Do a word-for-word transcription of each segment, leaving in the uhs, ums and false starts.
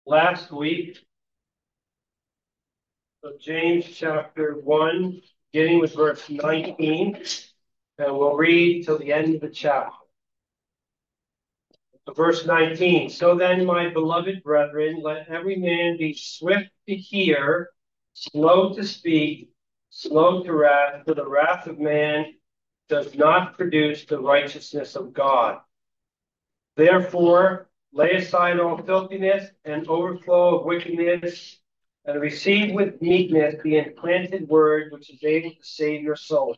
last week of James chapter one, beginning with verse nineteen, and we'll read till the end of the chapter. Verse nineteen, so then, my beloved brethren, let every man be swift to hear, slow to speak, slow to wrath, for the wrath of man does not produce the righteousness of God. Therefore, lay aside all filthiness and overflow of wickedness, and receive with meekness the implanted word which is able to save your souls.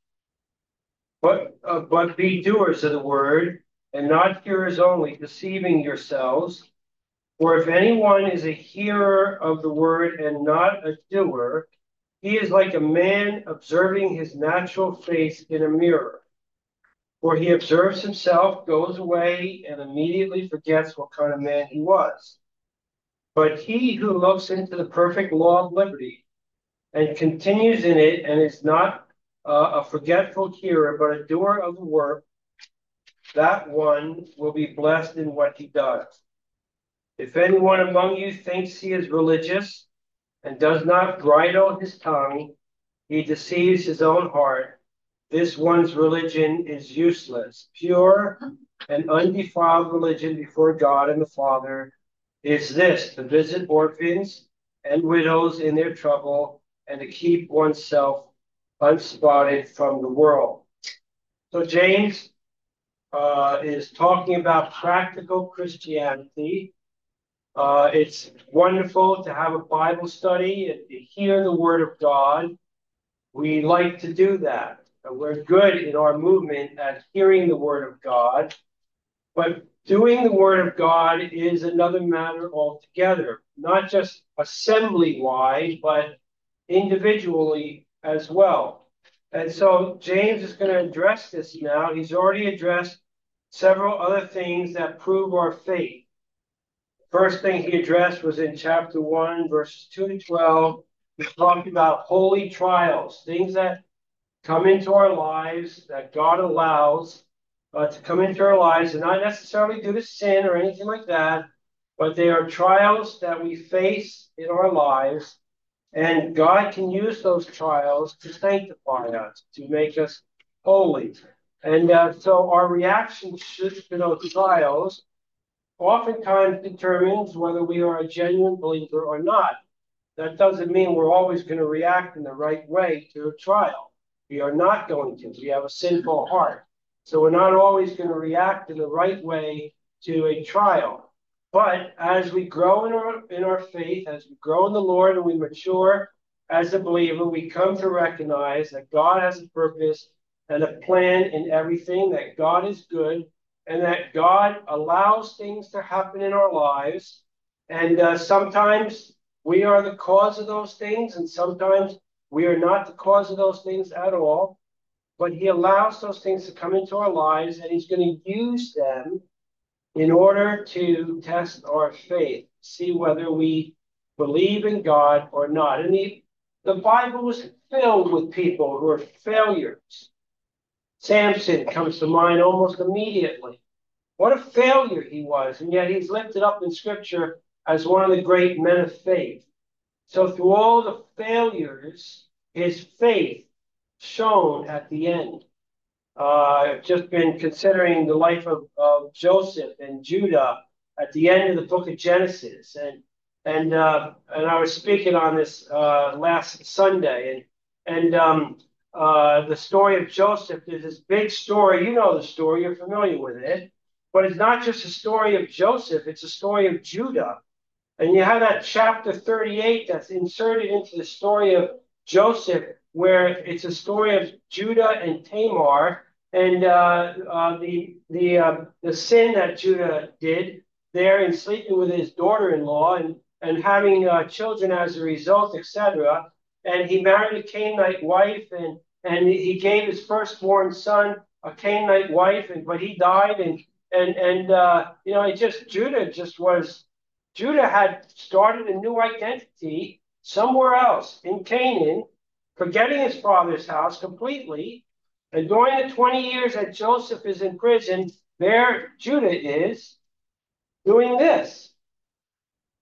But, uh, but be doers of the word, and not hearers only, deceiving yourselves. For if anyone is a hearer of the word and not a doer, he is like a man observing his natural face in a mirror. For he observes himself, goes away, and immediately forgets what kind of man he was. But he who looks into the perfect law of liberty and continues in it, and is not uh, a forgetful hearer, but a doer of the work, that one will be blessed in what he does. If anyone among you thinks he is religious and does not bridle his tongue, he deceives his own heart. This one's religion is useless. Pure and undefiled religion before God and the Father is this: to visit orphans and widows in their trouble, and to keep oneself unspotted from the world. So James uh, is talking about practical Christianity. Uh, it's wonderful to have a Bible study and to hear the Word of God. We like to do that. We're good in our movement at hearing the Word of God, but doing the Word of God is another matter altogether, not just assembly-wide, but individually as well. And so James is going to address this now. He's already addressed several other things that prove our faith. First thing he addressed was in chapter one, verses two to twelve. He talked about holy trials, things that come into our lives that God allows uh, to come into our lives, and not necessarily due to sin or anything like that, but they are trials that we face in our lives, and God can use those trials to sanctify us, to make us holy. And uh, so our reaction to those trials oftentimes determines whether we are a genuine believer or not. That doesn't mean we're always going to react in the right way to a trial. We are not going to. We have a sinful heart. So we're not always going to react in the right way to a trial. But as we grow in our, in our faith, as we grow in the Lord and we mature as a believer, we come to recognize that God has a purpose and a plan in everything, that God is good, and that God allows things to happen in our lives. And uh, sometimes we are the cause of those things, and sometimes we are not the cause of those things at all. But he allows those things to come into our lives, and he's going to use them in order to test our faith, see whether we believe in God or not. And the, the Bible was filled with people who are failures. Samson comes to mind almost immediately. What a failure he was, and yet he's lifted up in Scripture as one of the great men of faith. So through all the failures, his faith shone at the end. Uh, I've just been considering the life of, of Joseph and Judah at the end of the book of Genesis, and and uh, and I was speaking on this uh, last Sunday, and and um, uh, the story of Joseph. There's this big story. You know the story. You're familiar with it, but it's not just a story of Joseph. It's a story of Judah. And you have that chapter thirty-eight that's inserted into the story of Joseph, where it's a story of Judah and Tamar, and uh, uh, the the uh, the sin that Judah did there in sleeping with his daughter-in-law and and having uh, children as a result, et cetera. And he married a Canaanite wife, and and he gave his firstborn son a Canaanite wife, and but he died, and and and uh, you know, it just Judah just was. Judah had started a new identity somewhere else in Canaan, forgetting his father's house completely. And during the twenty years that Joseph is in prison, there Judah is doing this.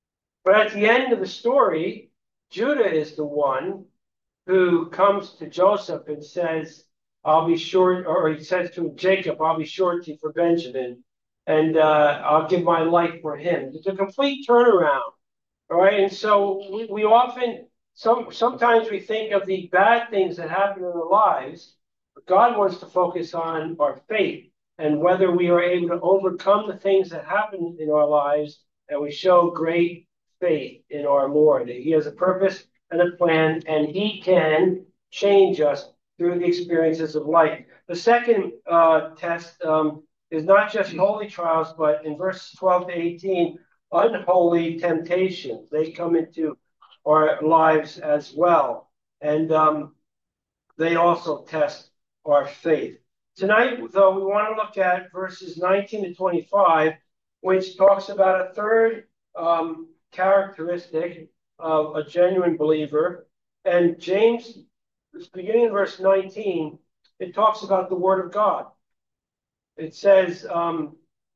But at the end of the story, Judah is the one who comes to Joseph and says, I'll be short, or he says to Jacob, I'll be surety for Benjamin, and uh, I'll give my life for him. It's a complete turnaround, all right? And so we, we often, some sometimes we think of the bad things that happen in our lives, but God wants to focus on our faith and whether we are able to overcome the things that happen in our lives, and we show great faith in our Lord. He has a purpose and a plan, and he can change us through the experiences of life. The second uh, test um, is not just holy trials, but in verses twelve to eighteen, unholy temptations. They come into our lives as well. And um, they also test our faith. Tonight, though, we want to look at verses nineteen to twenty-five, which talks about a third um, characteristic of a genuine believer. And James, beginning in verse nineteen, it talks about the Word of God. It says um,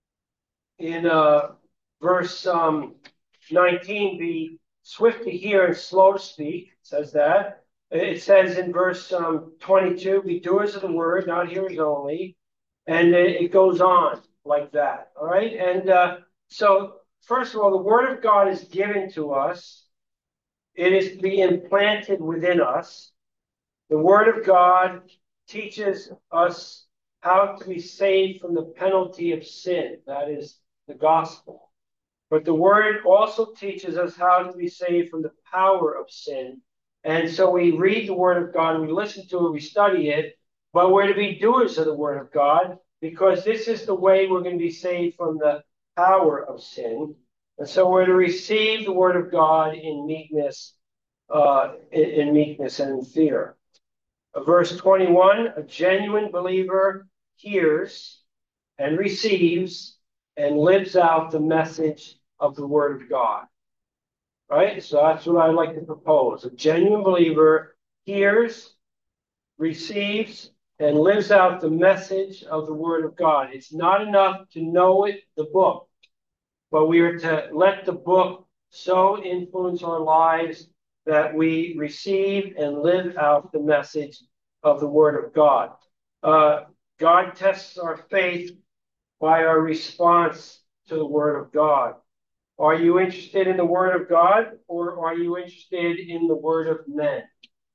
in uh, verse um, nineteen, be swift to hear and slow to speak. It says that. It says in verse um, twenty-two, be doers of the word, not hearers only. And it, it goes on like that. All right. And uh, so, first of all, the word of God is given to us. It is to be implanted within us. The word of God teaches us how to be saved from the penalty of sin. That is the gospel. But the word also teaches us how to be saved from the power of sin. And so we read the word of God, we listen to it, we study it, but we're to be doers of the word of God, because this is the way we're going to be saved from the power of sin. And so we're to receive the word of God in meekness, uh, in, in meekness and in fear. Verse twenty-one, a genuine believer hears and receives and lives out the message of the word of God. Right? So that's what I'd like to propose. A genuine believer hears, receives, and lives out the message of the word of God. It's not enough to know it, the book, but we are to let the book so influence our lives that we receive and live out the message of the word of God. Uh, God tests our faith by our response to the word of God. Are you interested in the word of God, or are you interested in the word of men?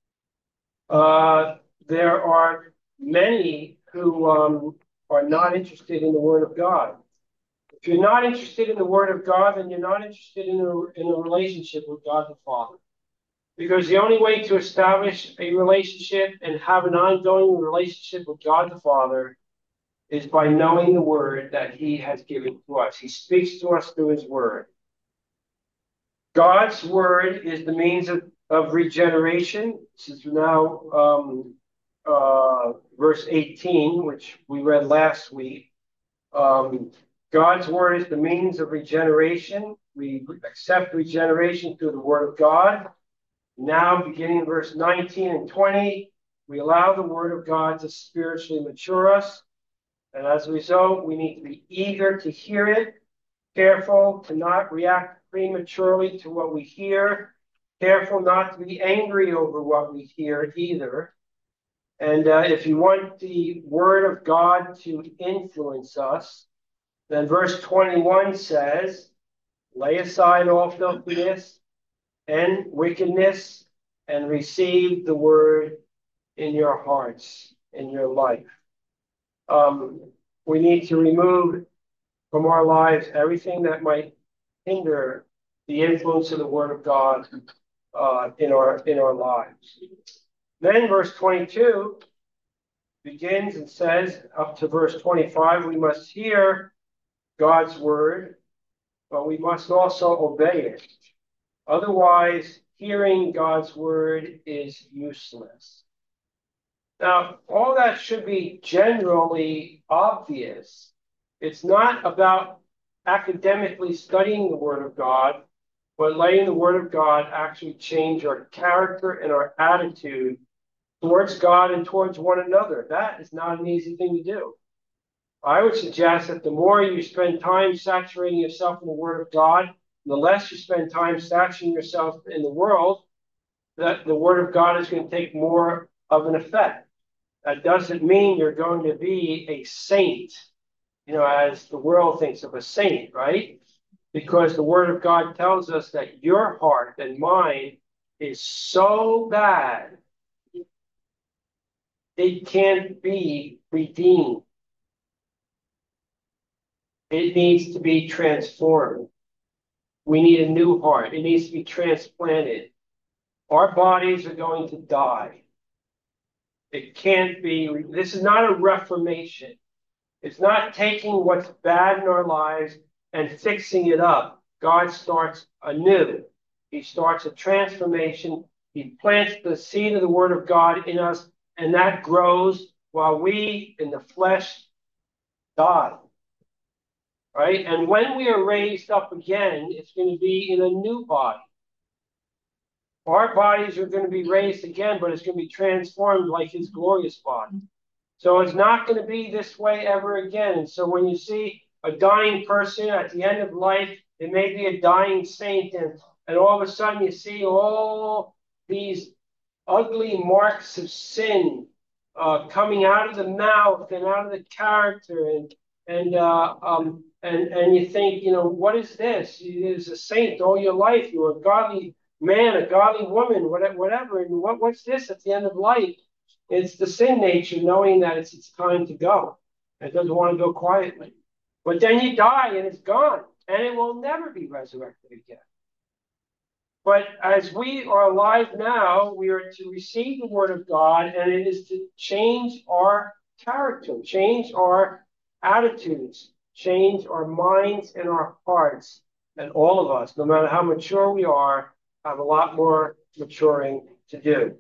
Uh, there are many who um, are not interested in the word of God. If you're not interested in the word of God, then you're not interested in a, in a relationship with God the Father. Because the only way to establish a relationship and have an ongoing relationship with God the Father is by knowing the word that he has given to us. He speaks to us through his word. God's word is the means of, of regeneration. This is now um, uh, verse eighteen, which we read last week. Um, God's word is the means of regeneration. We accept regeneration through the word of God. Now, beginning in verse nineteen and twenty, we allow the word of God to spiritually mature us. And as a result, we need to be eager to hear it, careful to not react prematurely to what we hear, careful not to be angry over what we hear either. And uh, if you want the word of God to influence us, then verse twenty-one says, lay aside all filthiness and wickedness and receive the word in your hearts, in your life. Um, we need to remove from our lives everything that might hinder the influence of the word of God uh, in our in our lives. Then verse twenty-two begins and says, up to verse twenty-five, we must hear God's word, but we must also obey it. Otherwise, hearing God's word is useless. Now, all that should be generally obvious. It's not about academically studying the Word of God, but letting the Word of God actually change our character and our attitude towards God and towards one another. That is not an easy thing to do. I would suggest that the more you spend time saturating yourself in the Word of God, the less you spend time stashing yourself in the world, that the Word of God is going to take more of an effect. That doesn't mean you're going to be a saint, you know, as the world thinks of a saint, right? Because the Word of God tells us that your heart and mine is so bad, it can't be redeemed. It needs to be transformed. We need a new heart. It needs to be transplanted. Our bodies are going to die. It can't be, this is not a reformation. It's not taking what's bad in our lives and fixing it up. God starts anew. He starts a transformation. He plants the seed of the Word of God in us, and that grows while we, in the flesh, die. Right? And when we are raised up again, it's going to be in a new body. Our bodies are going to be raised again, but it's going to be transformed like His glorious body. So it's not going to be this way ever again. And so when you see a dying person at the end of life, it may be a dying saint, and, and all of a sudden you see all these ugly marks of sin uh, coming out of the mouth and out of the character, and and uh, um and and you think, you know, what is this? You was a saint all your life. You were a godly man, a godly woman, whatever. And what what's this at the end of life? It's the sin nature knowing that it's it's time to go. It doesn't want to go quietly. But then you die and it's gone, and it will never be resurrected again. But as we are alive now, we are to receive the Word of God, and it is to change our character, change our attitudes, change our minds and our hearts. And all of us, no matter how mature we are, have a lot more maturing to do.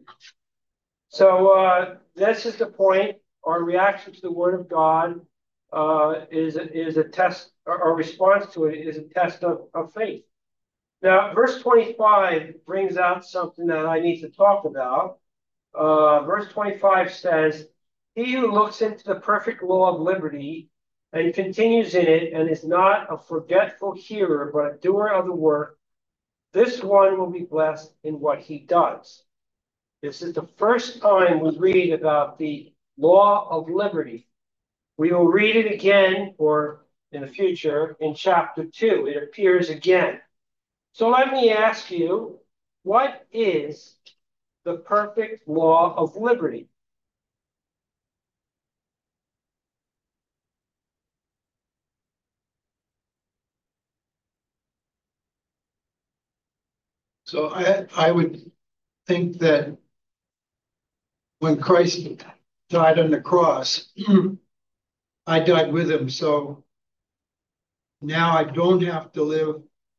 So uh, this is the point. Our reaction to the Word of God uh, is, is a test, our response to it is a test of, of faith. Now, verse twenty-five brings out something that I need to talk about. Uh, verse twenty-five says, "He who looks into the perfect law of liberty and continues in it, and is not a forgetful hearer, but a doer of the work, this one will be blessed in what he does." This is the first time we read about the law of liberty. We will read it again, or in the future, in chapter two. It appears again. So let me ask you, what is the perfect law of liberty? So I, I would think that when Christ died on the cross, I died with him. So now I don't have to live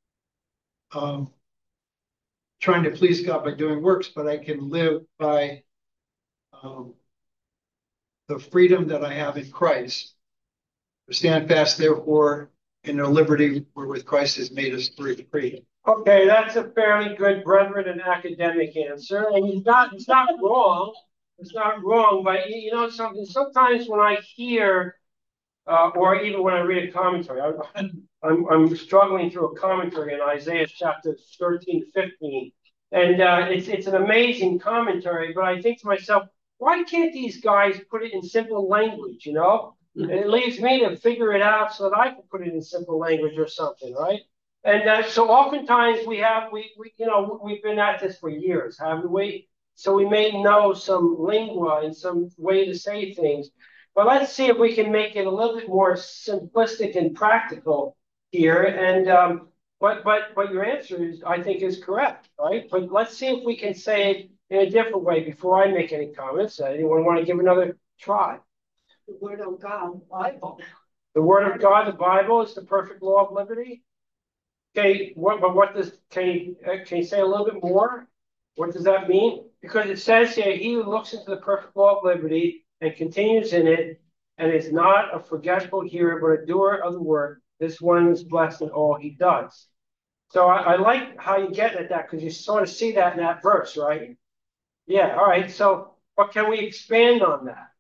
um, trying to please God by doing works, but I can live by um, the freedom that I have in Christ. Stand fast, therefore, in the liberty wherewith Christ has made us free. Okay, that's a fairly good brethren and academic answer, and it's not it's not wrong. It's not wrong, but you know something. Sometimes when I hear, uh, or even when I read a commentary, I, I'm I'm struggling through a commentary in Isaiah chapter thirteen, fifteen, and uh, it's it's an amazing commentary. But I think to myself, why can't these guys put it in simple language? You know, and it leaves me to figure it out so that I can put it in simple language or something, right? And uh, so oftentimes we have, we, we, you know, we've been at this for years, haven't we? So we may know some lingua and some way to say things. But let's see if we can make it a little bit more simplistic and practical here. And um, but but but your answer is, I think, is correct, right? But let's see if we can say it in a different way before I make any comments. Anyone want to give another try? The Word of God, the Bible. The Word of God, the Bible, is the perfect law of liberty. Okay, what, but what does, can you, uh, can you say a little bit more? What does that mean? Because it says here, he who looks into the perfect law of liberty and continues in it, and is not a forgetful hearer, but a doer of the work, this one is blessed in all he does. So I, I like how you get at that, because you sort of see that in that verse, right? Yeah, all right. So, but can we expand on that?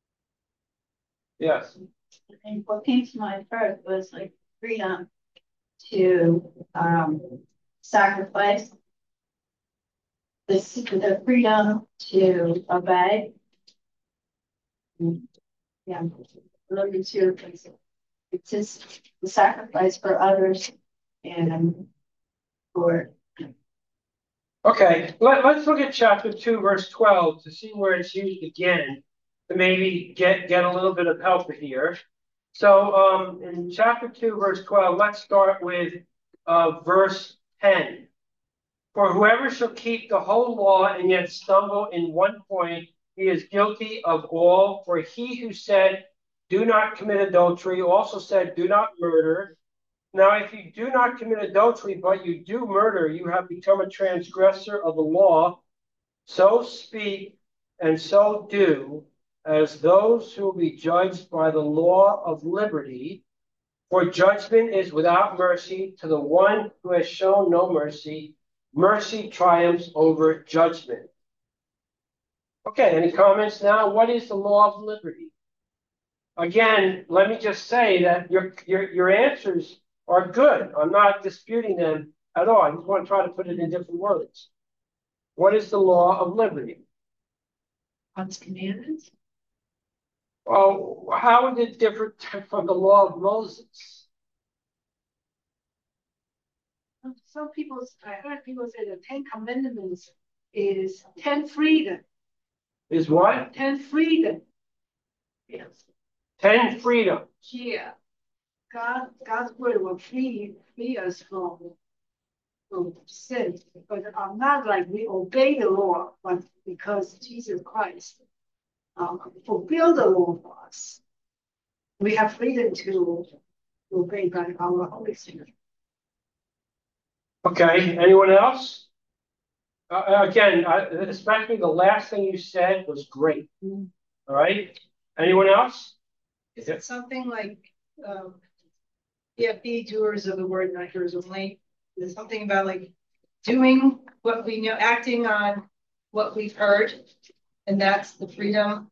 Yes. And what came to mind first was like freedom. to um, sacrifice, the, the freedom to obey. Yeah, those two things. It's just the sacrifice for others and for. Okay, let, let's look at chapter two, verse twelve to see where it's used again to maybe get, get a little bit of help here. So um, in chapter two, verse twelve, let's start with uh, verse ten. For whoever shall keep the whole law and yet stumble in one point, he is guilty of all. For he who said, do not commit adultery, also said, do not murder. Now, if you do not commit adultery, but you do murder, you have become a transgressor of the law. So speak and so do as those who will be judged by the law of liberty. For judgment is without mercy to the one who has shown no mercy. Mercy triumphs over judgment. Okay, any comments now? What is the law of liberty? Again, let me just say that your your your answers are good. I'm not disputing them at all. I just want to try to put it in different words. What is the law of liberty? God's commandments. Well, how is it different from the law of Moses? Some people, I heard people say the Ten Commandments is ten freedom. Is what? Ten freedom. Yes. Ten freedom. Yeah. God, God's word will free, free us from, from sin. But I'm not like we obey the law, but because Jesus Christ um, fulfilled the law for us, we have freedom to obey by our Holy Spirit. Okay, anyone else? Uh, again, I, especially the last thing you said was great. Mm-hmm. All right. Anyone else? Is it something like, um, yeah, be doers of the word, not hearers only? Is it something about like doing what we know, acting on what we've heard, and that's the freedom?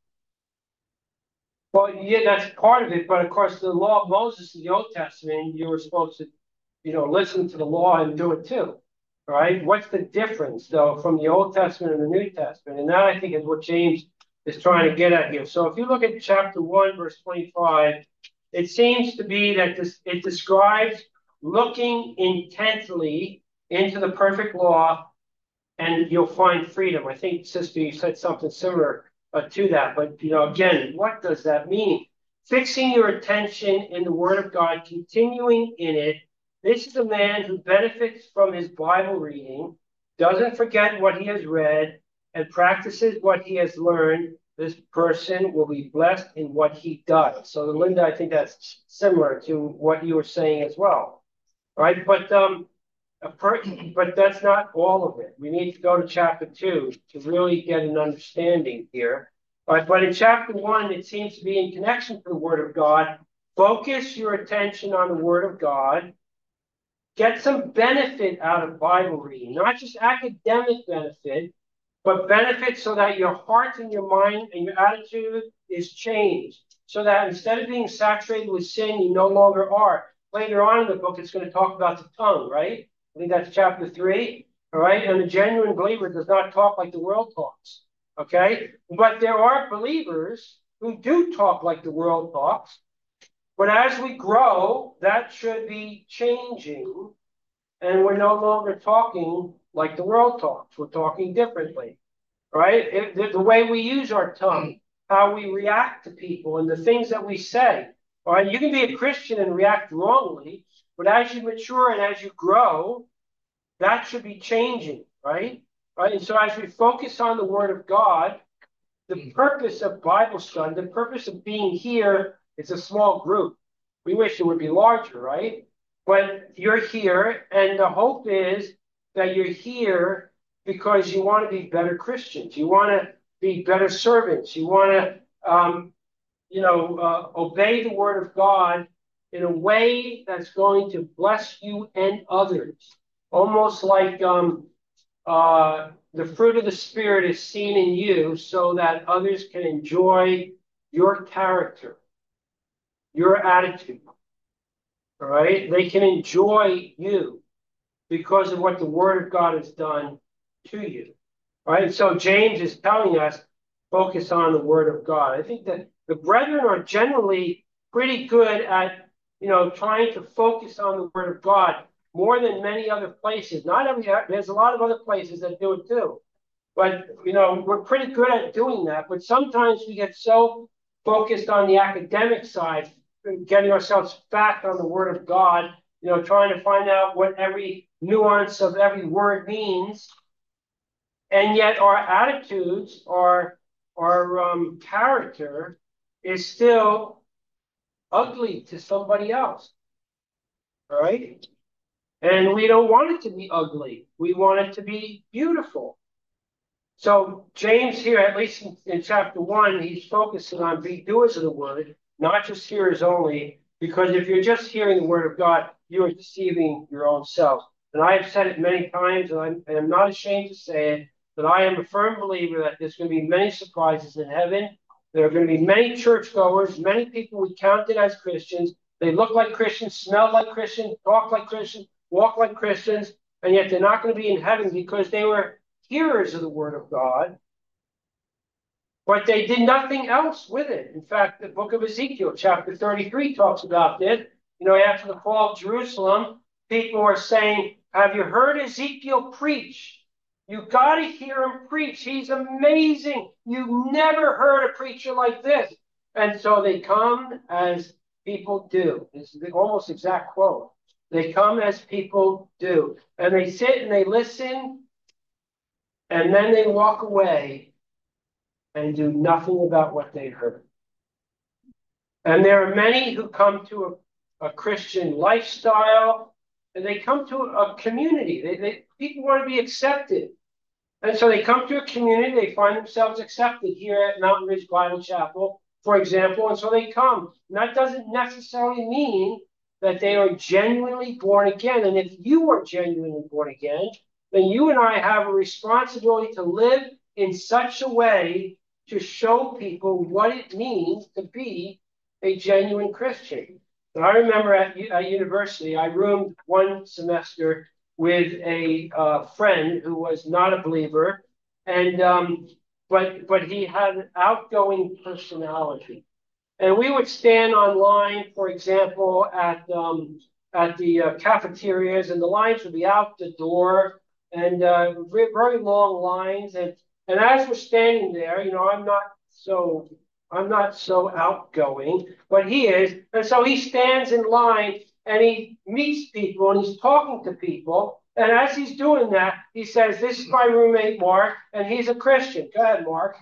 Well, yeah, that's part of it. But of course, the law of Moses in the Old Testament, you were supposed to, you know, listen to the law and do it too. All right. What's the difference, though, from the Old Testament and the New Testament? And that, I think, is what James is trying to get at here. So if you look at chapter one, verse twenty-five, it seems to be that this, it describes looking intently into the perfect law, and you'll find freedom. I think, sister, you said something similar uh, to that. But, you know, again, what does that mean? Fixing your attention in the Word of God, continuing in it. This is a man who benefits from his Bible reading, doesn't forget what he has read, and practices what he has learned. This person will be blessed in what he does. So, Linda, I think that's similar to what you were saying as well. All right, but um, a per- but that's not all of it. We need to go to chapter two to really get an understanding here. All right, but in chapter one, it seems to be in connection to the Word of God. Focus your attention on the Word of God. Get some benefit out of Bible reading, not just academic benefit, but benefit so that your heart and your mind and your attitude is changed. So that instead of being saturated with sin, you no longer are. Later on in the book, it's going to talk about the tongue, right? I think that's chapter three, all right? And the genuine believer does not talk like the world talks, okay? But there are believers who do talk like the world talks. But as we grow, that should be changing, and we're no longer talking like the world talks. We're talking differently, right? It, the, the way we use our tongue, how we react to people, and the things that we say. All right, you can be a Christian and react wrongly, but as you mature and as you grow, that should be changing, right? Right. And so as we focus on the Word of God, the purpose of Bible study, the purpose of being here, is a small group. We wish it would be larger, right? But you're here, and the hope is that you're here because you want to be better Christians. You want to be better servants. You want to, um, you know, uh, obey the Word of God in a way that's going to bless you and others. Almost like um, uh, the fruit of the Spirit is seen in you so that others can enjoy your character, your attitude. All right? They can enjoy you because of what the Word of God has done to you. All right? So James is telling us, focus on the Word of God. I think that the brethren are generally pretty good at, you know, trying to focus on the Word of God more than many other places. Not every, there's a lot of other places that do it too. But, you know, we're pretty good at doing that. But sometimes we get so focused on the academic side, getting ourselves back on the Word of God, you know, trying to find out what every nuance of every word means. And yet our attitudes, our, our um, character is still ugly to somebody else. All right? And we don't want it to be ugly. We want it to be beautiful. So James here, at least in, in chapter one, he's focusing on be doers of the word, not just hearers only, because if you're just hearing the word of God, you are deceiving your own self. And I have said it many times, and I'm, and I'm not ashamed to say it, that I am a firm believer that there's going to be many surprises in heaven. There are going to be many churchgoers, many people we counted as Christians. They look like Christians, smell like Christians, talk like Christians, walk like Christians, and yet they're not going to be in heaven because they were hearers of the word of God, but they did nothing else with it. In fact, the book of Ezekiel, chapter thirty-three, talks about it. You know, after the fall of Jerusalem, people were saying, have you heard Ezekiel preach? You got to hear him preach. He's amazing. You've never heard a preacher like this. And so they come as people do. This is the almost exact quote. They come as people do. And they sit and they listen. And then they walk away and do nothing about what they heard. And there are many who come to a, a Christian lifestyle, and they come to a community. They, they, people want to be accepted. And so they come to a community, they find themselves accepted here at Mountain Ridge Bible Chapel, for example, and so they come. And that doesn't necessarily mean that they are genuinely born again. And if you are genuinely born again, then you and I have a responsibility to live in such a way to show people what it means to be a genuine Christian. And I remember at, at university, I roomed one semester with a uh, friend who was not a believer, and um, but but he had an outgoing personality. And we would stand on line, for example, at um, at the uh, cafeterias, and the lines would be out the door, and uh, very long lines. And and as we're standing there, you know, I'm not so I'm not so outgoing, but he is, and so he stands in line and he meets people and he's talking to people. And as he's doing that, he says, "This is my roommate, Mark, and he's a Christian." Go ahead, Mark.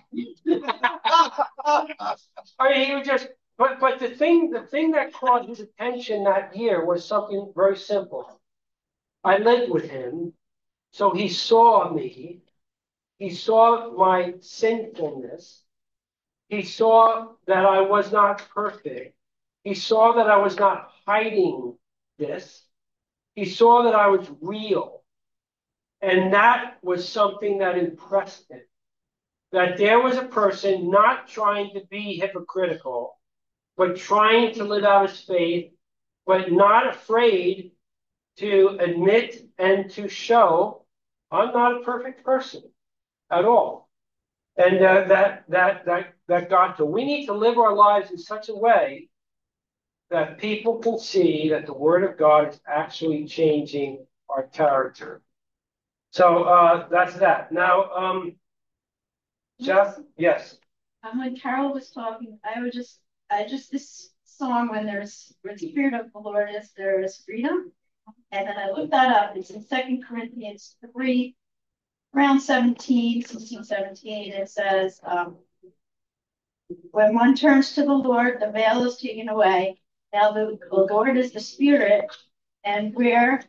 I mean, he was just, but but the thing, the thing that caught his attention that year was something very simple. I lived with him, so he saw me. He saw my sinfulness. He saw that I was not perfect. He saw that I was not hiding this. He saw that I was real. And that was something that impressed him. That there was a person not trying to be hypocritical, but trying to live out his faith, but not afraid to admit and to show, I'm not a perfect person at all. And uh, that, that, that, that got to, we need to live our lives in such a way that people can see that the Word of God is actually changing our character. So uh, that's that. Now, um, Jeff, yes. Um, when Carol was talking, I would just, I just this song when there's where the Spirit of the Lord is, there is freedom, and then I looked that up. It's in Second Corinthians three, around seventeen, sixteen, seventeen. It says, um, "When one turns to the Lord, the veil is taken away. Now the, the Lord is the Spirit, and where,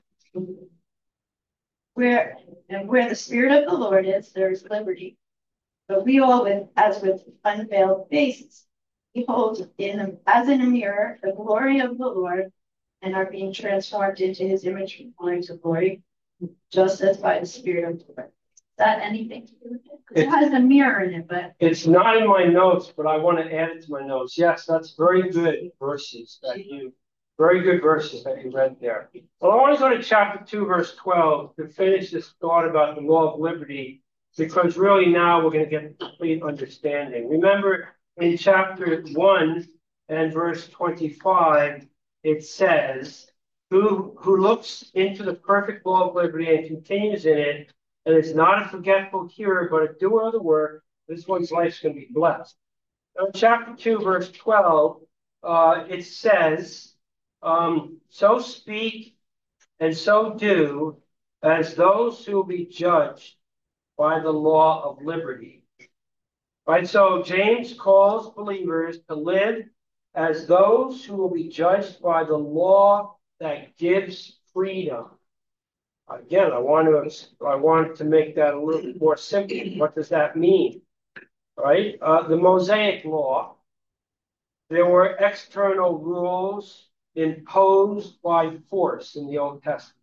where, and where the Spirit of the Lord is, there is liberty. But we all, with, as with unveiled faces, behold in as in a mirror the glory of the Lord, and are being transformed into His image from glory to glory, just as by the Spirit of the Lord." Is that anything to do with it? Because it has a mirror in it, but it's not in my notes, but I want to add it to my notes. Yes, that's very good verses that you Very good verses that you read there. Well, I want to go to chapter two, verse twelve to finish this thought about the law of liberty, because really now we're going to get complete understanding. Remember in chapter one and verse twenty-five, it says, who, who looks into the perfect law of liberty and continues in it, and is not a forgetful hearer, but a doer of the work, this one's life's going to be blessed. Now, in chapter two, verse twelve, uh, it says, um, so speak and so do as those who will be judged by the law of liberty. Right? So James calls believers to live as those who will be judged by the law that gives freedom. Again, I want to I want to make that a little bit more simple. What does that mean? Right? Uh, the Mosaic law, there were external rules imposed by force in the Old Testament.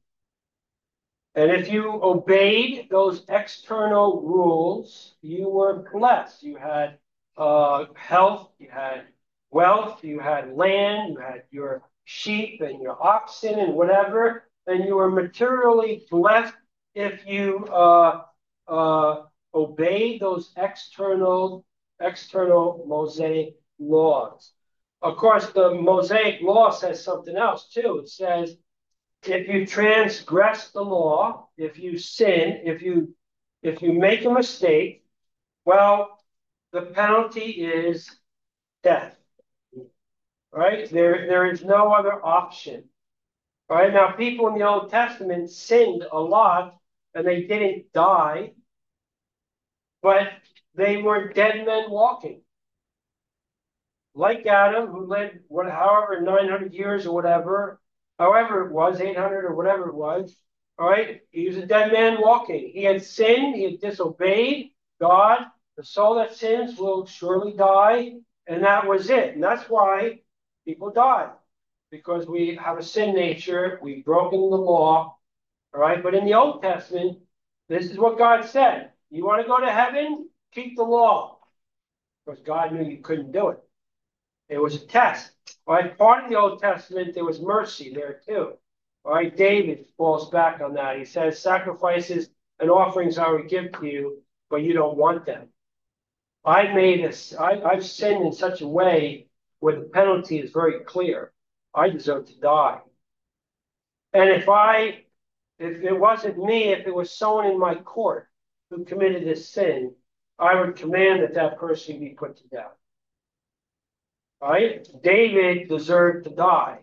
And if you obeyed those external rules, you were blessed. You had uh, health, you had wealth, you had land, you had your sheep and your oxen and whatever, and you were materially blessed if you uh, uh, obeyed those external, external Mosaic laws. Of course, the Mosaic law says something else too. It says, if you transgress the law, if you sin, if you if you make a mistake, well, the penalty is death. Right? There, there is no other option. Right? Now, people in the Old Testament sinned a lot, and they didn't die, but they were dead men walking. Like Adam, who lived what, however nine hundred years or whatever, however it was, eight hundred or whatever it was, all right? He was a dead man walking. He had sinned. He had disobeyed God. The soul that sins will surely die. And that was it. And that's why people die, because we have a sin nature. We've broken the law, all right? But in the Old Testament, this is what God said. You want to go to heaven? Keep the law. Because God knew you couldn't do it. It was a test. All right, part of the Old Testament, there was mercy there too. All right, David falls back on that. He says, sacrifices and offerings I would give to you, but you don't want them. I made this, I, I've sinned in such a way where the penalty is very clear. I deserve to die. And if I, if it wasn't me, if it was someone in my court who committed this sin, I would command that that person be put to death. Right? David deserved to die.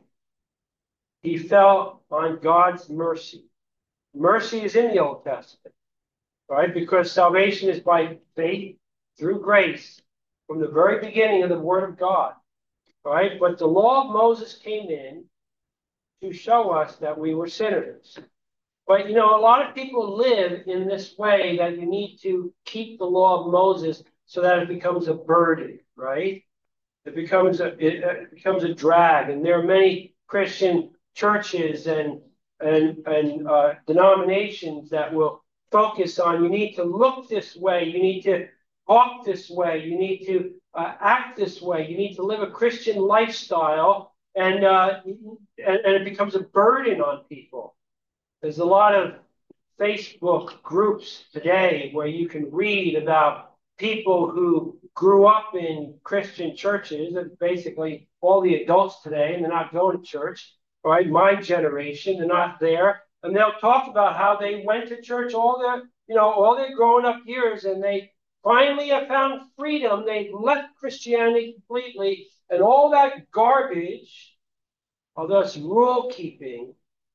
He fell on God's mercy. Mercy is in the Old Testament, right? Because salvation is by faith through grace from the very beginning of the Word of God, right? But the law of Moses came in to show us that we were sinners. But, you know, a lot of people live in this way that you need to keep the law of Moses so that it becomes a burden, right? It becomes a it, it becomes a drag, and there are many Christian churches and and and uh, denominations that will focus on you need to look this way, you need to talk this way, you need to uh, act this way, you need to live a Christian lifestyle, and, uh, and and it becomes a burden on people. There's a lot of Facebook groups today where you can read about people who grew up in Christian churches, and basically all the adults today, and they're not going to church, right? My generation, they're not there. And they'll talk about how they went to church all their, you know, all their growing up years, and they finally have found freedom. They've left Christianity completely, and all that garbage, all this rule keeping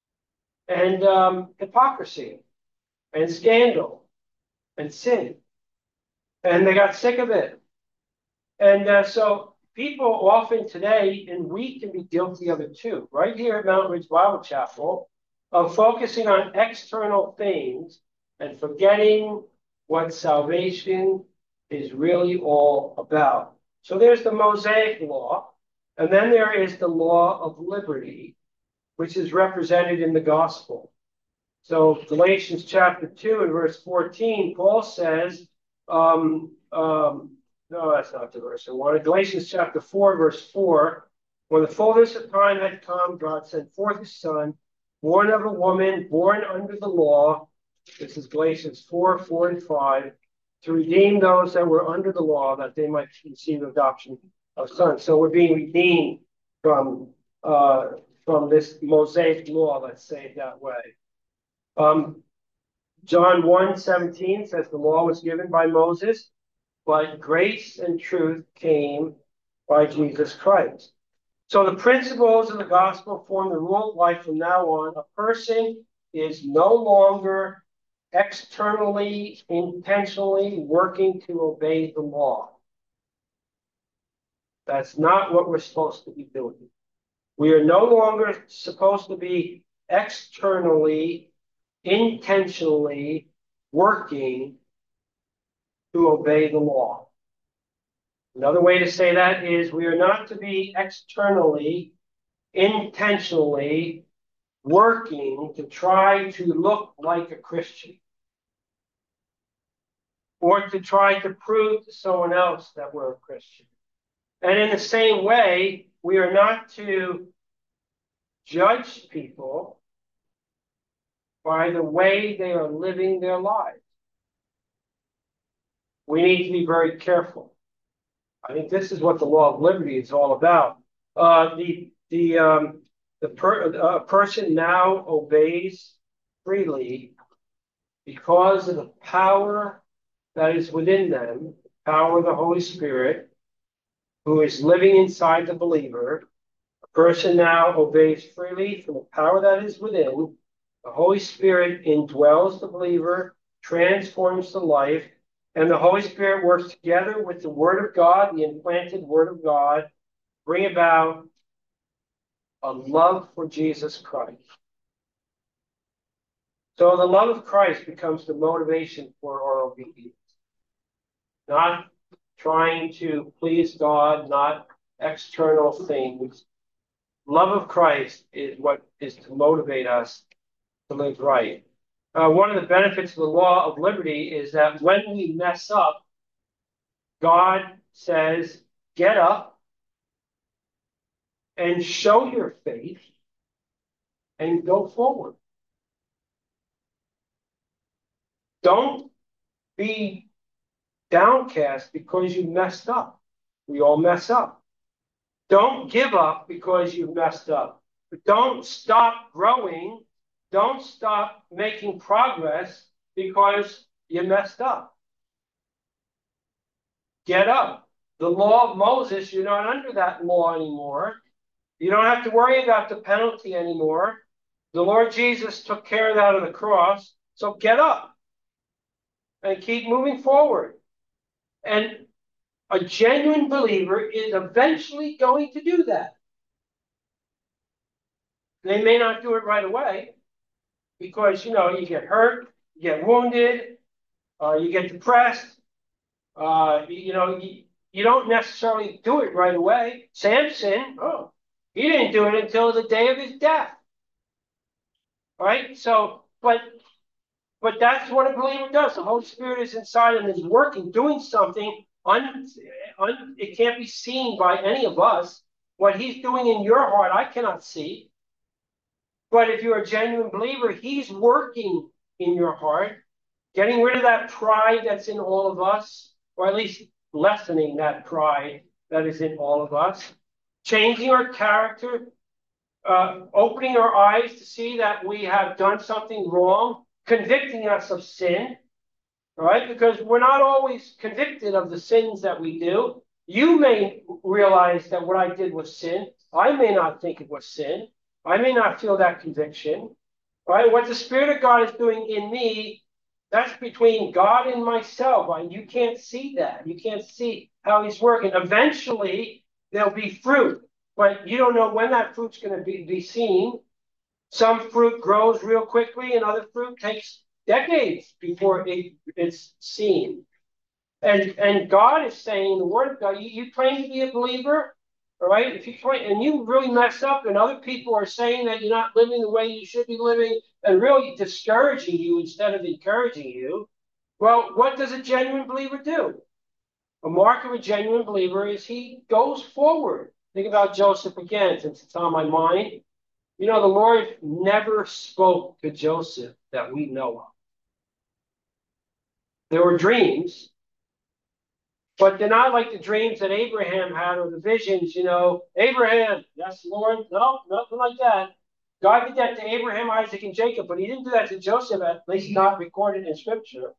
and um, hypocrisy and scandal and sin. And they got sick of it. And uh, so people often today, and we can be guilty of it too, right here at Mountain Ridge Bible Chapel, of focusing on external things and forgetting what salvation is really all about. So there's the Mosaic law, and then there is the law of liberty, which is represented in the gospel. So Galatians chapter two and verse fourteen, Paul says, Um, um, no, that's not the verse I wanted. Galatians chapter four, verse four. When the fullness of time had come, God sent forth his son, born of a woman, born under the law. This is Galatians four, four, and five, to redeem those that were under the law, that they might receive adoption of sons. So we're being redeemed from uh, from this Mosaic law, let's say it that way. Um, John one seventeen says the law was given by Moses, but grace and truth came by Jesus Christ. So the principles of the gospel form the rule of life from now on. A person is no longer externally, intentionally working to obey the law. That's not what we're supposed to be doing. We are no longer supposed to be externally, intentionally working to obey the law. Another way to say that is we are not to be externally, intentionally working to try to look like a Christian, or to try to prove to someone else that we're a Christian. And in the same way, we are not to judge people by the way they are living their lives. We need to be very careful. I think this is what the law of liberty is all about. Uh, the the um, the per, a person now obeys freely because of the power that is within them, the power of the Holy Spirit, who is living inside the believer. A person now obeys freely from the power that is within. The Holy Spirit indwells the believer, transforms the life, and the Holy Spirit works together with the Word of God, the implanted Word of God, bring about a love for Jesus Christ. So the love of Christ becomes the motivation for our obedience. Not trying to please God, not external things. Love of Christ is what is to motivate us to live right. Uh, one of the benefits of the law of liberty is that when we mess up, God says, get up and show your faith and go forward. Don't be downcast because you messed up. We all mess up. Don't give up because you messed up. But don't stop growing. Don't stop making progress because you messed up. Get up. The law of Moses, you're not under that law anymore. You don't have to worry about the penalty anymore. The Lord Jesus took care of that on the cross. So get up and keep moving forward. And a genuine believer is eventually going to do that. They may not do it right away because, you know, you get hurt, you get wounded, uh, you get depressed. Uh, you, you know, you, you don't necessarily do it right away. Samson, oh, he didn't do it until the day of his death. All right? So, but but that's what a believer does. The Holy Spirit is inside and is working, doing something. Un, un, it can't be seen by any of us. What he's doing in your heart, I cannot see. But if you're a genuine believer, he's working in your heart, getting rid of that pride that's in all of us, or at least lessening that pride that is in all of us, changing our character, uh, opening our eyes to see that we have done something wrong, convicting us of sin, all right? Because we're not always convicted of the sins that we do. You may realize that what I did was sin. I may not think it was sin. I may not feel that conviction. All right? What the Spirit of God is doing in me, that's between God and myself. And you can't see that. You can't see how he's working. Eventually, there'll be fruit, but you don't know when that fruit's going to be, be seen. Some fruit grows real quickly, and other fruit takes decades before it, it's seen. And, and God is saying in the Word of God, you, you claim to be a believer, all right? If you claim, and you really mess up, and other people are saying that you're not living the way you should be living, and really discouraging you instead of encouraging you, well, what does a genuine believer do? A mark of a genuine believer is he goes forward. Think about Joseph again, since it's on my mind. You know, the Lord never spoke to Joseph that we know of. There were dreams, but they're not like the dreams that Abraham had or the visions, you know. Abraham, yes, Lord. No, nothing like that. God did that to Abraham, Isaac, and Jacob, but he didn't do that to Joseph, at least not recorded in Scripture.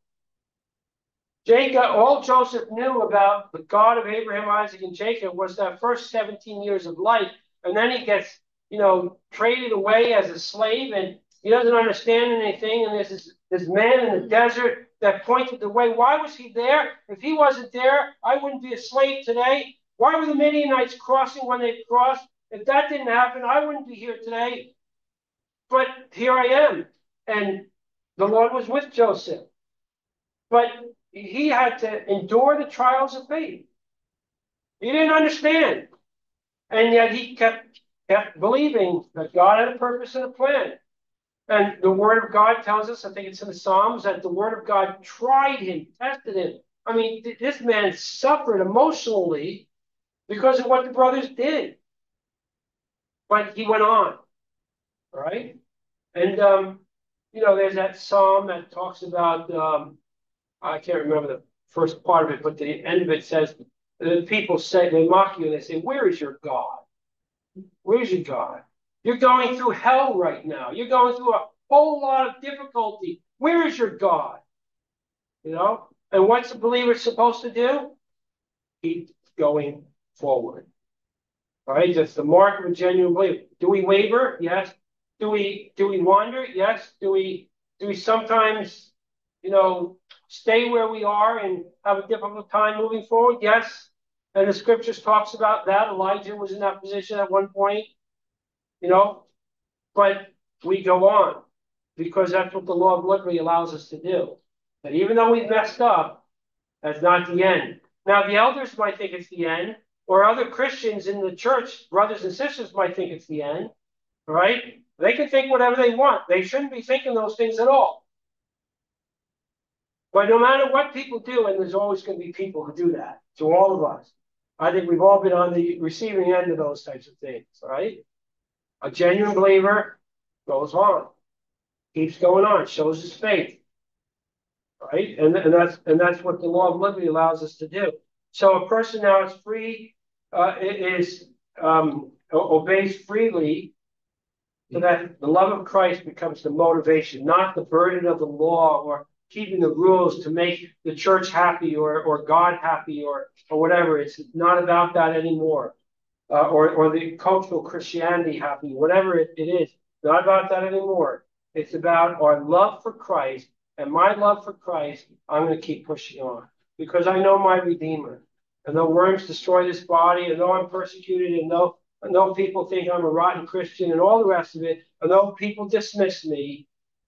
Jacob, all Joseph knew about the God of Abraham, Isaac, and Jacob was that first seventeen years of life. And then he gets, you know, traded away as a slave, and he doesn't understand anything. And there's this, this man in the desert that pointed the way. Why was he there? If he wasn't there, I wouldn't be a slave today. Why were the Midianites crossing when they crossed? If that didn't happen, I wouldn't be here today. But here I am. And the Lord was with Joseph. But he had to endure the trials of faith. He didn't understand. And yet he kept, kept believing that God had a purpose and a plan. And the Word of God tells us, I think it's in the Psalms, that the Word of God tried him, tested him. I mean, this man suffered emotionally because of what the brothers did. But he went on. All right? And, um, you know, there's that psalm that talks about, um, I can't remember the first part of it, but the end of it says, the people say, they mock you, and they say, where is your God? Where's your God? You're going through hell right now. You're going through a whole lot of difficulty. Where is your God? You know? And what's a believer supposed to do? Keep going forward. All right? That's the mark of a genuine believer. Do we waver? Yes. Do we do we wander? Yes. Do we do we sometimes, you know, stay where we are and have a difficult time moving forward? Yes. And the scriptures talks about that. Elijah was in that position at one point, you know, but we go on because that's what the law of liberty allows us to do. That even though we've messed up, that's not the end. Now, the elders might think it's the end, or other Christians in the church, brothers and sisters, might think it's the end. All right? They can think whatever they want. They shouldn't be thinking those things at all. But no matter what people do, and there's always going to be people who do that to all of us. I think we've all been on the receiving end of those types of things, right? A genuine believer goes on, keeps going on, shows his faith, right? And, and that's and that's what the law of liberty allows us to do. So a person now is free, uh, is um, obeys freely, so that the love of Christ becomes the motivation, not the burden of the law or keeping the rules to make the church happy or, or God happy or, or whatever. It's not about that anymore. Uh, or, or the cultural Christianity happy, whatever it, it is. Not about that anymore. It's about our love for Christ, and my love for Christ, I'm going to keep pushing on because I know my Redeemer. And though worms destroy this body, and though I'm persecuted, and though, and though people think I'm a rotten Christian and all the rest of it, and though people dismiss me,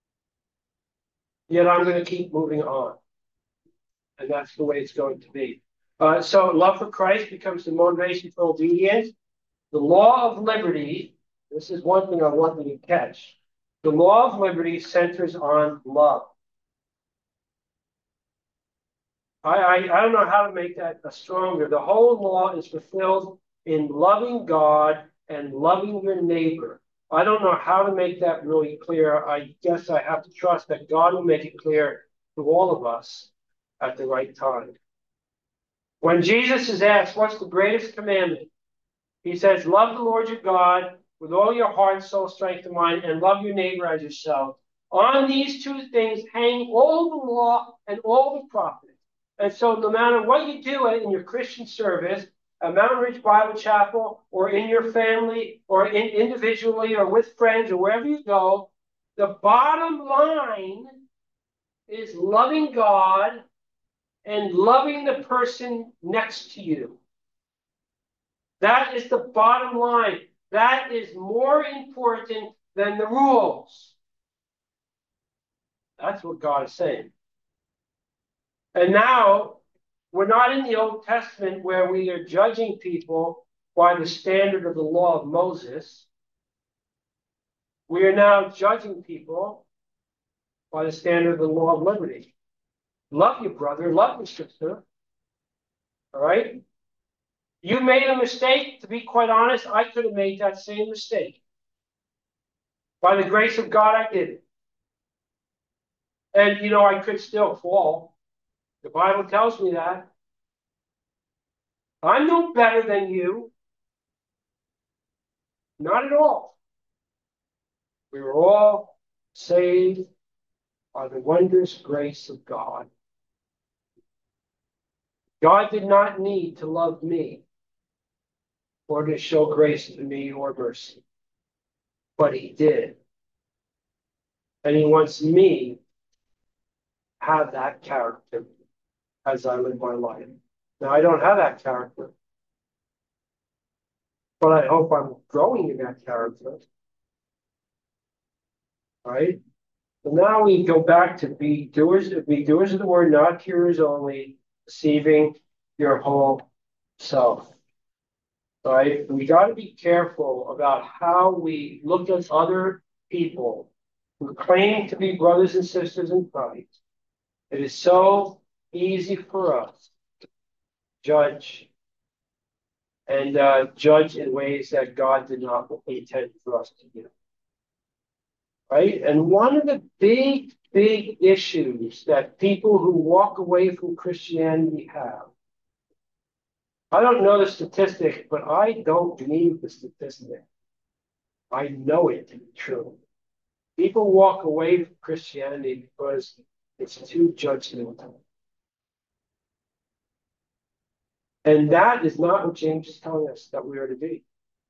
yet I'm going to keep moving on. And that's the way it's going to be. Uh, so love for Christ becomes the motivation for obedience. The law of liberty, this is one thing I want you to catch. The law of liberty centers on love. I, I, I don't know how to make that stronger. The whole law is fulfilled in loving God and loving your neighbor. I don't know how to make that really clear. I guess I have to trust that God will make it clear to all of us at the right time. When Jesus is asked, what's the greatest commandment? He says, love the Lord your God with all your heart, soul, strength, and mind, and love your neighbor as yourself. On these two things hang all the law and all the prophets. And so no matter what you do in your Christian service, at Mountain Ridge Bible Chapel, or in your family, or in, individually, or with friends, or wherever you go, the bottom line is loving God and loving the person next to you. That is the bottom line. That is more important than the rules. That's what God is saying. And now, we're not in the Old Testament where we are judging people by the standard of the law of Moses. We are now judging people by the standard of the law of liberty. Love your brother, love your sister. All right? You made a mistake. To be quite honest, I could have made that same mistake. By the grace of God, I did it. And, you know, I could still fall. The Bible tells me that. I'm no better than you. Not at all. We were all saved by the wondrous grace of God. God did not need to love me or to show grace to me or mercy. But he did. And he wants me to have that character as I live my life. Now, I don't have that character. But I hope I'm growing in that character. Right? So now we go back to be doers, be doers of the word, not hearers only, deceiving your whole self. Right? We got to be careful about how we look at other people who claim to be brothers and sisters in Christ. It is so easy for us to judge and uh, judge in ways that God did not intend for us to do. Right? And one of the big, big issues that people who walk away from Christianity have, I don't know the statistic, but I don't need the statistic. I know it to be true. People walk away from Christianity because it's too judgmental. And that is not what James is telling us that we are to be.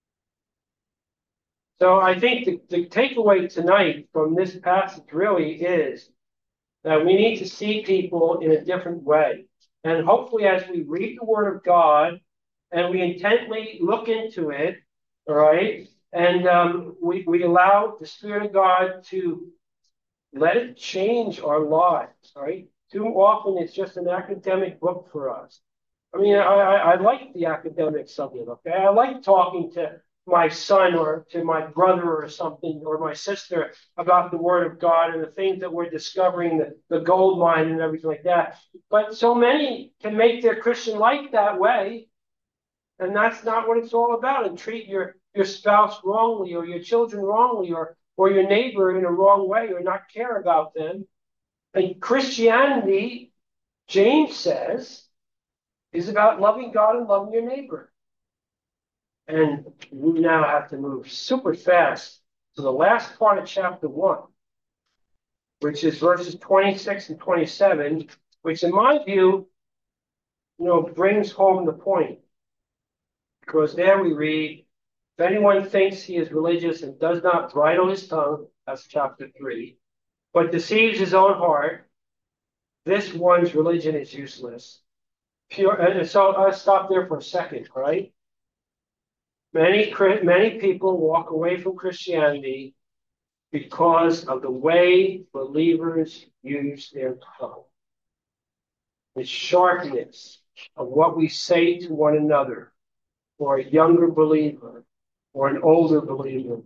So I think the, the takeaway tonight from this passage really is that we need to see people in a different way. And hopefully as we read the Word of God and we intently look into it, all right, and um, we, we allow the Spirit of God to let it change our lives, right? Too often it's just an academic book for us. I mean, I, I, I like the academic subject, okay? I like talking to my son or to my brother or something, or my sister about the Word of God and the things that we're discovering, the, the gold mine and everything like that. But so many can make their Christian life that way, and that's not what it's all about. And treat your, your spouse wrongly, or your children wrongly, or, or your neighbor in a wrong way, or not care about them. And Christianity, James says, is about loving God and loving your neighbor. And we now have to move super fast to the last part of chapter one, which is verses twenty-six and twenty-seven, which in my view, you know, brings home the point. Because there we read, if anyone thinks he is religious and does not bridle his tongue, that's chapter three, but deceives his own heart, this one's religion is useless. Pure, and so I'll stop there for a second, all right? Many, many people walk away from Christianity because of the way believers use their tongue. The sharpness of what we say to one another, or a younger believer, or an older believer.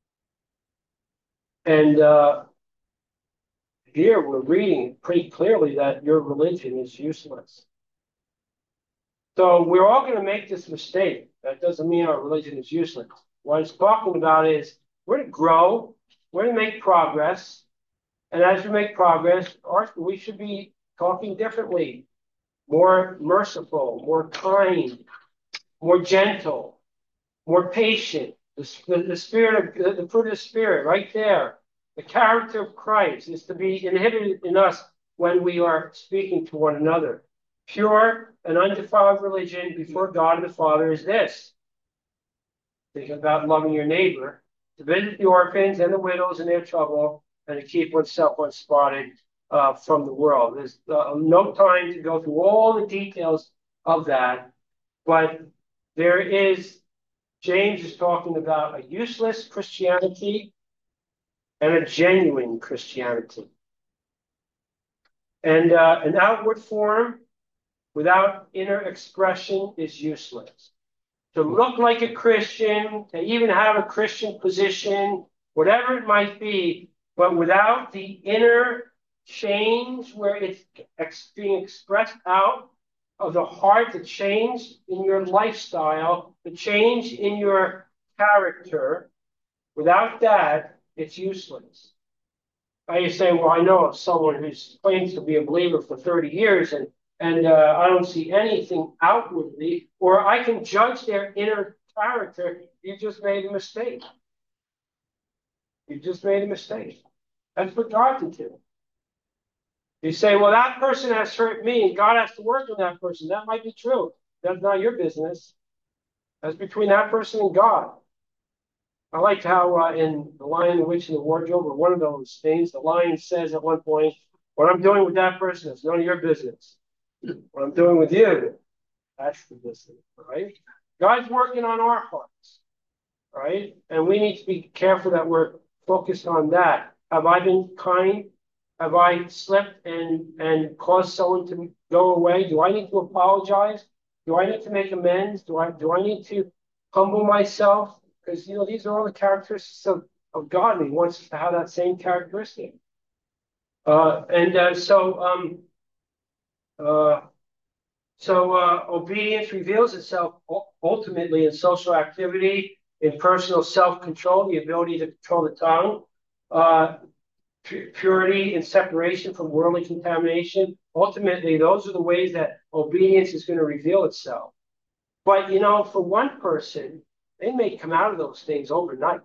And uh, here we're reading pretty clearly that your religion is useless. So we're all going to make this mistake. That doesn't mean our religion is useless. What it's talking about is we're to grow, we're to make progress, and as we make progress, our, we should be talking differently, more merciful, more kind, more gentle, more patient. The, the, the spirit of the fruit of the Spirit, right there. The character of Christ is to be inhibited in us when we are speaking to one another. Pure and undefiled religion before God the Father is this. Think about loving your neighbor, to visit the orphans and the widows in their trouble, and to keep oneself unspotted uh, from the world. There's uh, no time to go through all the details of that, but there is, James is talking about a useless Christianity and a genuine Christianity. And uh, an outward form without inner expression is useless. To look like a Christian, to even have a Christian position, whatever it might be, but without the inner change where it's being expressed out, of the heart, the change in your lifestyle, the change in your character. Without that, it's useless. I you say, well, I know of someone who's claims to be a believer for thirty years and and uh, I don't see anything outwardly, or I can judge their inner character. You just made a mistake. You just made a mistake. That's what God can do. You say, well, that person has hurt me, and God has to work on that person. That might be true. That's not your business. That's between that person and God. I liked how uh, in The Lion, the Witch, and the Wardrobe, or one of those things, the lion says at one point, what I'm doing with that person is none of your business. What I'm doing with you, that's the business, right? God's working on our hearts, right? And we need to be careful that we're focused on that. Have I been kind? Have I slipped and, and caused someone to go away? Do I need to apologize? Do I need to make amends? Do I do I need to humble myself? Because, you know, these are all the characteristics of, of God, and he wants us to have that same characteristic. Uh, and uh, so, um, uh, so uh, obedience reveals itself ultimately in social activity, in personal self-control, the ability to control the tongue, uh, purity and separation from worldly contamination. Ultimately, those are the ways that obedience is going to reveal itself. But, you know, for one person, they may come out of those things overnight.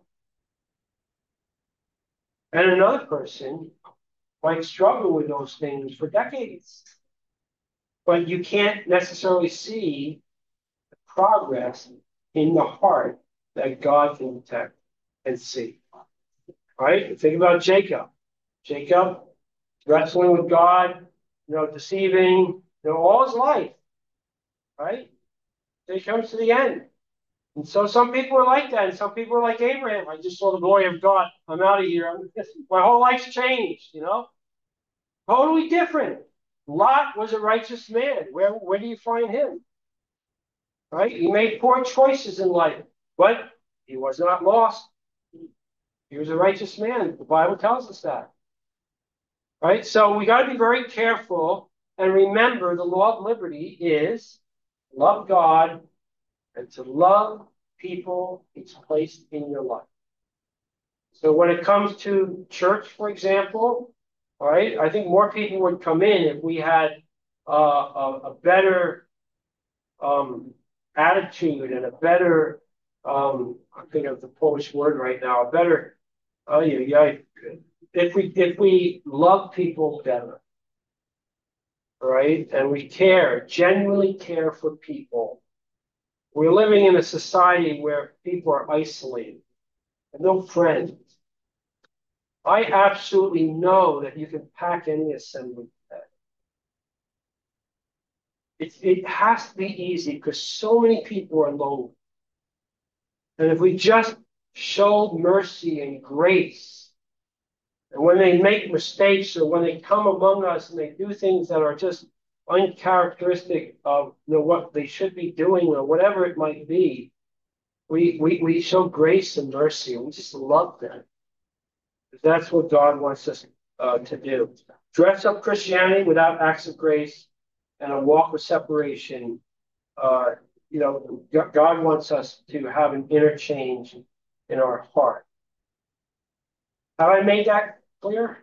And another person might struggle with those things for decades. But you can't necessarily see the progress in the heart that God can detect and see. Right? Think about Jacob. Jacob wrestling with God, you know, deceiving, you know, all his life. Right? He comes to the end. And so some people are like that, and some people are like Abraham. I just saw the glory of God. I'm out of here. I'm, my whole life's changed, you know? Totally different. Lot was a righteous man. Where, where do you find him? Right? He made poor choices in life, but he was not lost. He was a righteous man. The Bible tells us that. Right? So we got to be very careful and remember the law of liberty is love God and to love people it's placed in your life. So when it comes to church, for example, all right, I think more people would come in if we had uh, a, a better um, attitude and a better, um, I'm thinking of the Polish word right now, a better, oh yeah, yeah, if we if we love people better, right, and we care, genuinely care for people. We're living in a society where people are isolated and no friends. I absolutely know that you can pack any assembly today. It, it has to be easy because so many people are lonely. And if we just showed mercy and grace, and when they make mistakes or when they come among us and they do things that are just uncharacteristic of, you know, what they should be doing or whatever it might be, we, we, we show grace and mercy. And we just love them. That's what God wants us uh, to do. Dress up Christianity without acts of grace and a walk of separation. Uh, you know, God wants us to have an interchange in our heart. Have I made that clear?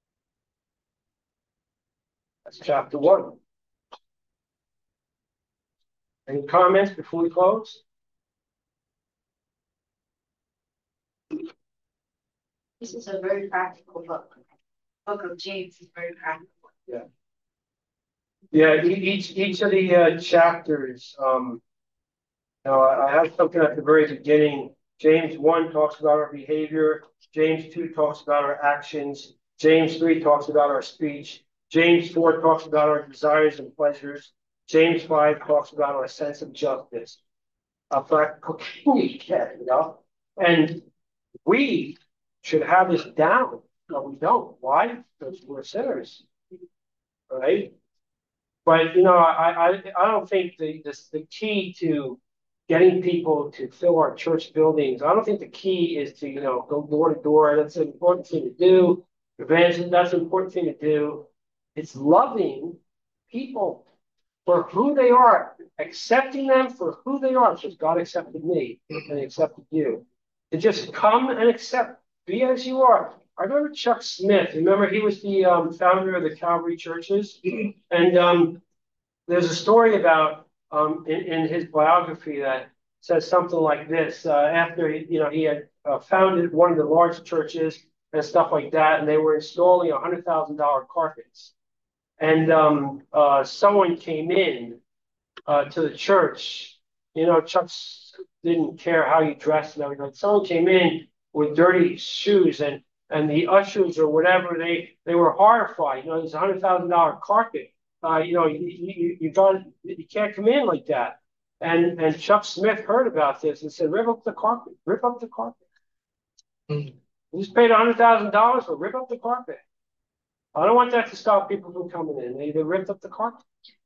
That's chapter one. Any comments before we close? This is a very practical book. The book of James is very practical. Yeah. Yeah, each each of the uh, chapters, um, you know, I have something at the very beginning. James one talks about our behavior. James two talks about our actions. James three talks about our speech. James four talks about our desires and pleasures. James five talks about our sense of justice. A practical we can, you know, and we should have this down, but we don't. Why? Because we're sinners, right? But you know, I I, I don't think the, the the key to getting people to fill our church buildings, I don't think the key is to, you know, go door to door. That's an important thing to do. Evangelism, that's an important thing to do. It's loving people. for who they are, accepting them for who they are, because God accepted me and He accepted you. To just come and accept, be as you are. I remember Chuck Smith. Remember, he was the um, founder of the Calvary churches, and um, there's a story about um, in, in his biography that says something like this. Uh, after he, you know, he had uh, founded one of the large churches and stuff like that, and they were installing a hundred thousand dollar carpets. And um, uh, someone came in uh, to the church. You know, Chuck didn't care how you dressed and everything. Someone came in with dirty shoes, and and the ushers or whatever, they they were horrified. You know, it's a hundred thousand dollar carpet. Uh, you know, you you, you got you can't come in like that. And and Chuck Smith heard about this and said, "Rip up the carpet. Rip up the carpet. Mm. You just paid a hundred thousand dollars for rip up the carpet." I don't want that to stop people from coming in. They they ripped up the carpet,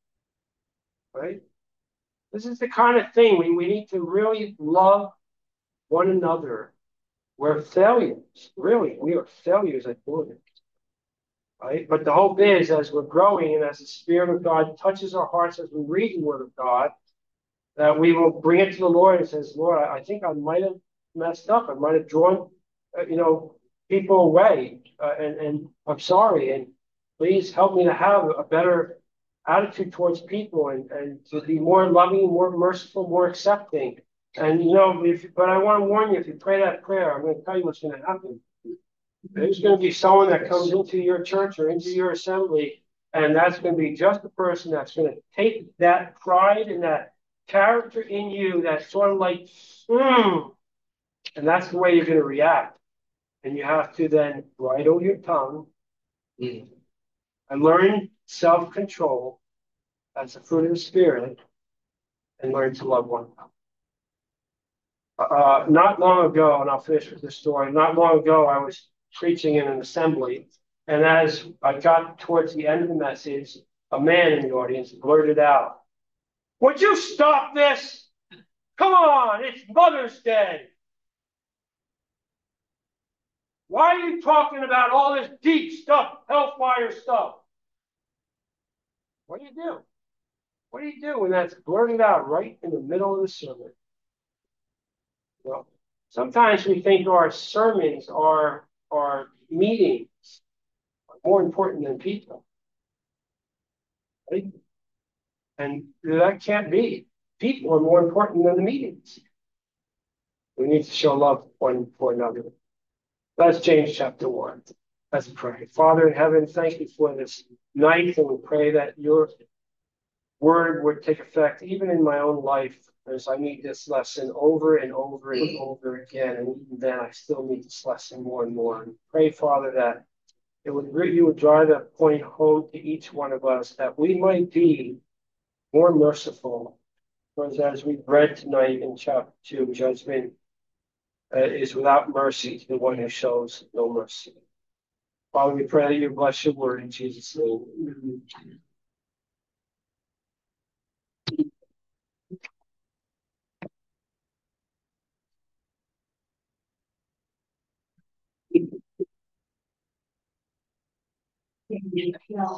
right? This is the kind of thing we, we need to really love one another. We're failures, really. We are failures at doing it, right? But the hope is, as we're growing and as the Spirit of God touches our hearts as we read the Word of God, that we will bring it to the Lord and says, "Lord, I, I think I might have messed up. I might have drawn, uh, you know, people away, uh, and and I'm sorry. And please help me to have a better attitude towards people and, and to be more loving, more merciful, more accepting." And, you know, if, but I want to warn you, if you pray that prayer, I'm going to tell you what's going to happen. There's going to be someone that comes into your church or into your assembly, and that's going to be just the person that's going to take that pride and that character in you that's sort of like, hmm, and that's the way you're going to react. And you have to then bridle your tongue and learn self-control as a fruit of the Spirit, and learn to love one another. Uh, not long ago, and I'll finish with this story. Not long ago, I was preaching in an assembly, and as I got towards the end of the message, a man in the audience blurted out, "Would you stop this? Come on, it's Mother's Day. Why are you talking about all this deep stuff, hellfire stuff?" What do you do? What do you do when that's blurted out right in the middle of the sermon? Well, sometimes we think our sermons are our meetings are more important than people. Right? And that can't be. People are more important than the meetings. We need to show love one for another. That's James chapter one. Let's pray. Father in heaven, thank you for this night, and we pray that your word would take effect even in my own life, as I need this lesson over and over and over again. And even then, I still need this lesson more and more. And pray, Father, that it would you would drive that point home to each one of us, that we might be more merciful. Because as we read tonight in chapter two, judgment uh, is without mercy to the one who shows no mercy. Father, we pray that you bless your word in Jesus' name.